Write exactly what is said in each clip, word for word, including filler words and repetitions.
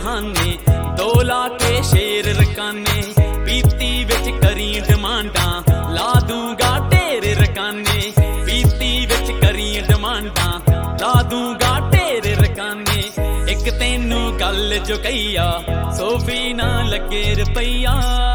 बहाने दो ला के शेर रकाने पीती विच करी डिमांडा ला दूंगा ढेर रकाने पीती विच करी डिमांडा ला दूंगा ढेर रकाने एक तैनू गल जो कहिया सो भी ना लगे रुपया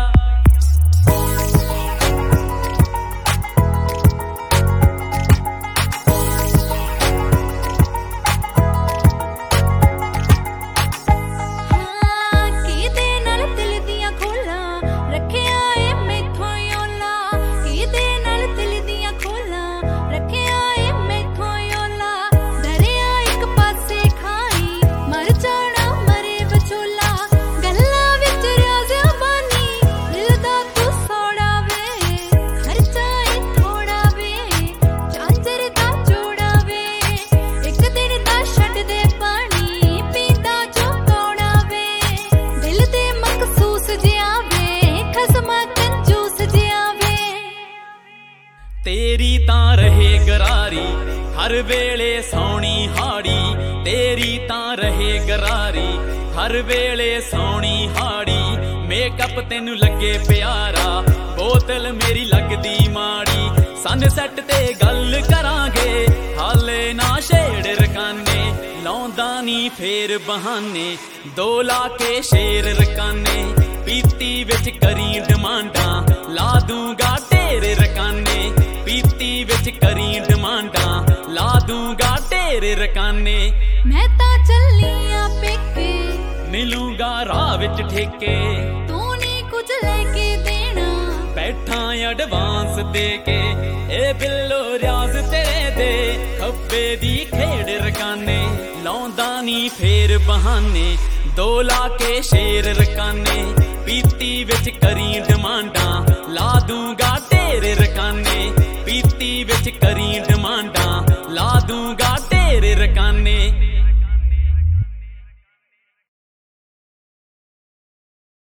तेरी तां रहे गरारी हर वेले सौनी हाड़ी तेरी तां रहे गरारी हर वेले सौनी हाड़ी मेकअप तेनू लगे प्यारा बोतल मेरी लगदी माड़ी सनसैट ते गल करांगे हाले ना छेड़ रकाने लौंदा नी फेर बहाने दो ला के शेर रकाने पीती विच करी डिमांडा ला दूंगा ढेर रकाने पीती विच करी डिमांडा ला दूंगा ढेर रकाने मैं तां चलिया पेके मिलूंगा राह विच ठेके तू नी कुछ लेके देना बैठा एडवांस दे के ए बिल्लो रियाज तेरे दे खब्बे दी खेड़ रकाने लौंदा नी फेर बहाने दो ला के शेर रकाने पीती विच करी डिमांडा ला दूंगा ढेर रकाने पीती विच करी